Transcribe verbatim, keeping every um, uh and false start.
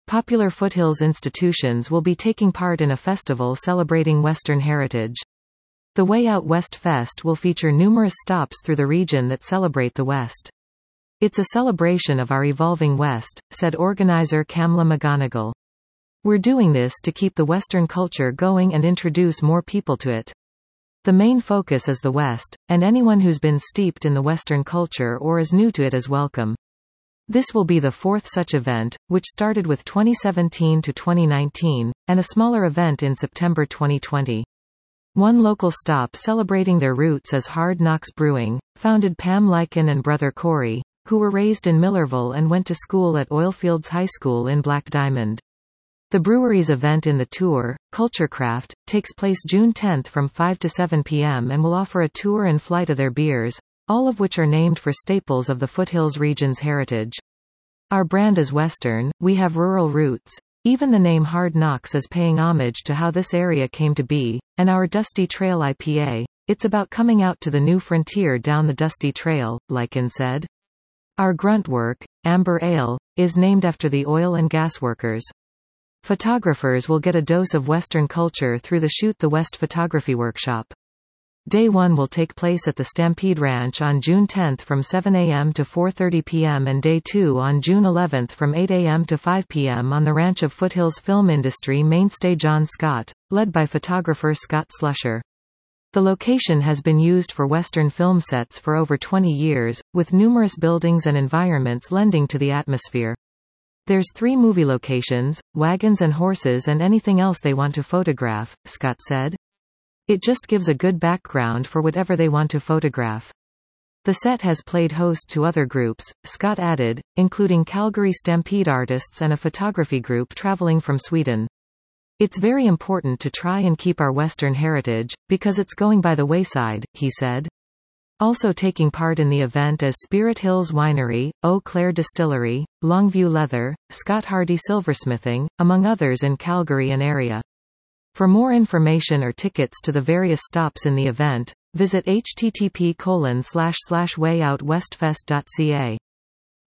popular foothills institutions will be taking part in a festival celebrating Western heritage. The Way Out West Fest will feature numerous stops through the region that celebrate the West. It's a celebration of our evolving West, said organizer Kamla McGonigal. We're doing this to keep the Western culture going and introduce more people to it. The main focus is the West, and anyone who's been steeped in the Western culture or is new to it is welcome. This will be the fourth such event, which started with twenty seventeen to twenty nineteen, and a smaller event in September twenty twenty. One local stop celebrating their roots is Hard Knocks Brewing, founded Pam Lycan and brother Corey, who were raised in Millerville and went to school at Oilfields High School in Black Diamond. The brewery's event in the tour, Culturecraft, takes place June tenth from five to seven p m and will offer a tour and flight of their beers, all of which are named for staples of the Foothills region's heritage. Our brand is Western, we have rural roots. Even the name Hard Knocks is paying homage to how this area came to be, and our Dusty Trail I P A, it's about coming out to the new frontier down the Dusty Trail, Lycan said. Our grunt work, Amber Ale, is named after the oil and gas workers. Photographers will get a dose of Western culture through the Shoot the West photography workshop. Day one will take place at the Stampede Ranch on June tenth from seven a m to four thirty p m and Day two on June eleventh from eight a m to five p m on the ranch of Foothills film industry mainstay John Scott, led by photographer Scott Slusher. The location has been used for Western film sets for over twenty years, with numerous buildings and environments lending to the atmosphere. There's three movie locations, wagons and horses and anything else they want to photograph, Scott said. It just gives a good background for whatever they want to photograph. The set has played host to other groups, Scott added, including Calgary Stampede artists and a photography group traveling from Sweden. It's very important to try and keep our Western heritage, because it's going by the wayside, he said. Also taking part in the event is Spirit Hills Winery, Eau Claire Distillery, Longview Leather, Scott Hardy Silversmithing, among others in Calgary and area. For more information or tickets to the various stops in the event, visit h t t p colon slash slash way out west fest dot c a.